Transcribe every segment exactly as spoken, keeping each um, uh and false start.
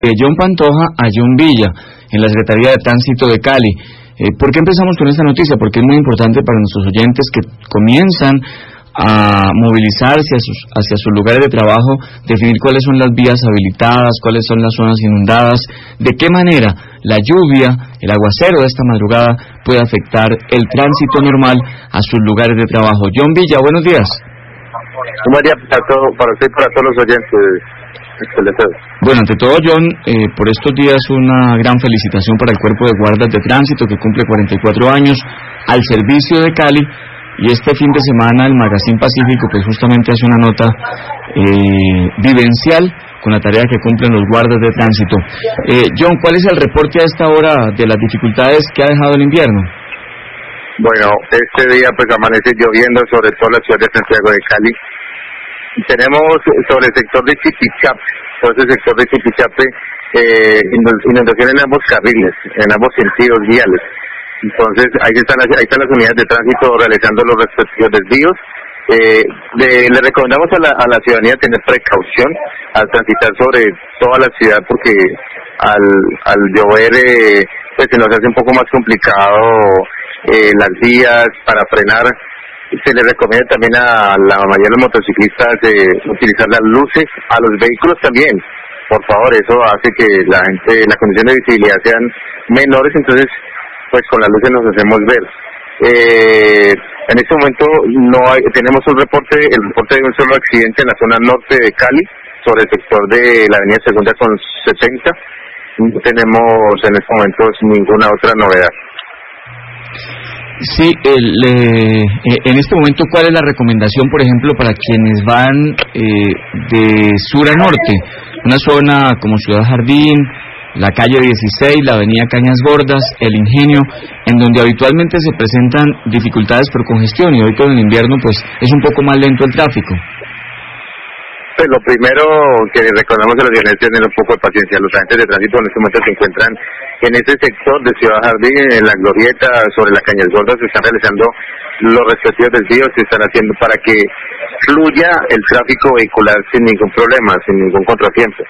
de John Pantoja a John Villa, en la Secretaría de Tránsito de Cali. Eh, ¿Por qué empezamos con esta noticia? Porque es muy importante para nuestros oyentes que comienzan a movilizarse hacia sus, hacia sus lugares de trabajo, definir cuáles son las vías habilitadas, cuáles son las zonas inundadas, de qué manera la lluvia, el aguacero de esta madrugada puede afectar el tránsito normal a sus lugares de trabajo. John Villa, buenos días. Buen día para, todo, para usted y para todos los oyentes. Bueno, ante todo, John, eh, por estos días una gran felicitación para el Cuerpo de Guardas de Tránsito que cumple cuarenta y cuatro años al servicio de Cali, y este fin de semana el Magazine Pacífico pues justamente hace una nota eh, vivencial con la tarea que cumplen los guardas de tránsito. Eh, John, ¿cuál es el reporte a esta hora de las dificultades que ha dejado el invierno? Bueno, este día pues amanece lloviendo sobre todo la ciudad de Santiago de Cali. Tenemos sobre el sector de Chipichape, todo ese sector de Chipichape, eh, inundación en ambos carriles, en ambos sentidos viales. Entonces ahí están las, ahí están las unidades de tránsito realizando los respectivos desvíos. Eh, de, le recomendamos a la, a la ciudadanía tener precaución al transitar sobre toda la ciudad, porque al, al llover eh, pues se nos hace un poco más complicado eh, las vías para frenar. Se le recomienda también a la mayoría de los motociclistas eh, utilizar las luces, a los vehículos también, por favor, eso hace que la gente, la condición de visibilidad sean menores, entonces pues con las luces nos hacemos ver. Eh, en este momento no hay, tenemos un reporte, el reporte de un solo accidente en la zona norte de Cali, sobre el sector de la avenida Segunda con setenta, no tenemos en estos momentos ninguna otra novedad. Sí, el, eh, en este momento, ¿cuál es la recomendación, por ejemplo, para quienes van eh, de sur a norte? Una zona como Ciudad Jardín, la calle dieciséis, la avenida Cañas Gordas, el Ingenio, en donde habitualmente se presentan dificultades por congestión, y hoy con el invierno pues es un poco más lento el tráfico. Pues lo primero que recordamos a los viajeros es tener un poco de paciencia. Los agentes de tránsito en este momento se encuentran en este sector de Ciudad Jardín, en la glorieta sobre la Cañas Gordas, se están realizando los respectivos desvíos, se están haciendo para que fluya el tráfico vehicular sin ningún problema, sin ningún contratiempo.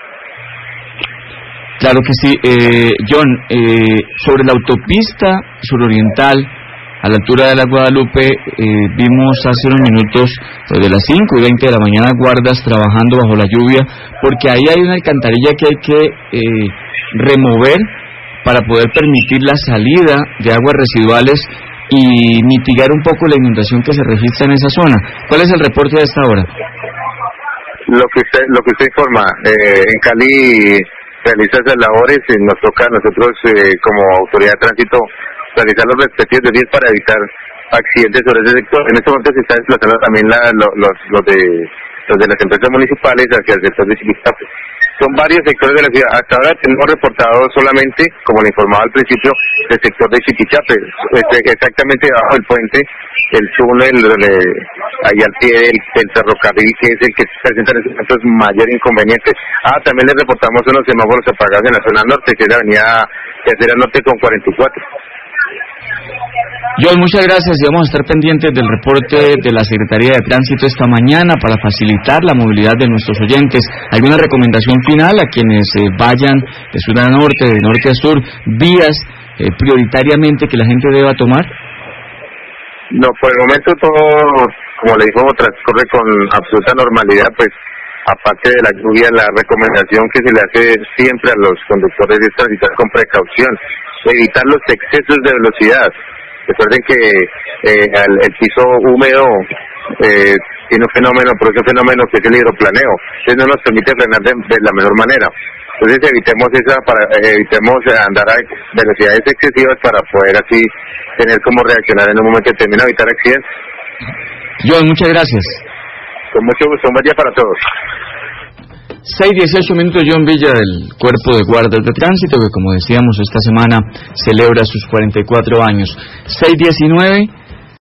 Claro que sí. eh, John, eh, sobre la autopista suroriental, a la altura de la Guadalupe, eh, vimos hace unos minutos, pues de las cinco y veinte de la mañana, guardas trabajando bajo la lluvia, porque ahí hay una alcantarilla que hay que eh, remover para poder permitir la salida de aguas residuales y mitigar un poco la inundación que se registra en esa zona. ¿Cuál es el reporte de esta hora? Lo que usted, lo que usted informa, eh, en Cali realiza esas labores y nos toca a nosotros eh, como autoridad de tránsito realizar los respectivos desvíos para evitar accidentes sobre ese sector. En este momento se está desplazando también la, los, los, los de los de las empresas municipales hacia el sector de Chipichape. Son varios sectores de la ciudad. Hasta ahora tenemos reportado solamente, como le informaba al principio, el sector de Chipichape, exactamente debajo del puente, el túnel, ahí al pie del, del ferrocarril, que es el que presenta en estos momentos mayor inconveniente. Ah, también le reportamos unos semáforos apagados en la zona norte, que es la avenida Tercera Norte con cuarenta y cuatro. John, muchas gracias, y vamos a estar pendientes del reporte de la Secretaría de Tránsito esta mañana para facilitar la movilidad de nuestros oyentes. ¿Alguna recomendación final a quienes eh, vayan de sur a norte, de norte a sur, vías eh, prioritariamente que la gente deba tomar? No, por el momento todo, como le dijo, transcurre con absoluta normalidad, pues aparte de la lluvia, la recomendación que se le hace siempre a los conductores es transitar con precaución, evitar los excesos de velocidad. Recuerden que eh, el, el piso húmedo eh, tiene un fenómeno, pero ese fenómeno que es el hidroplaneo, entonces no nos permite frenar de, de la mejor manera. Entonces evitemos esa, para eh, evitemos andar a velocidades excesivas para poder así tener como reaccionar en un momento determinado, evitar accidentes. John, muchas gracias. Con mucho gusto, un buen día para todos. seis dieciocho minutos, John Villa del Cuerpo de Guardas de Tránsito, que como decíamos esta semana celebra sus cuarenta y cuatro años. seis diecinueve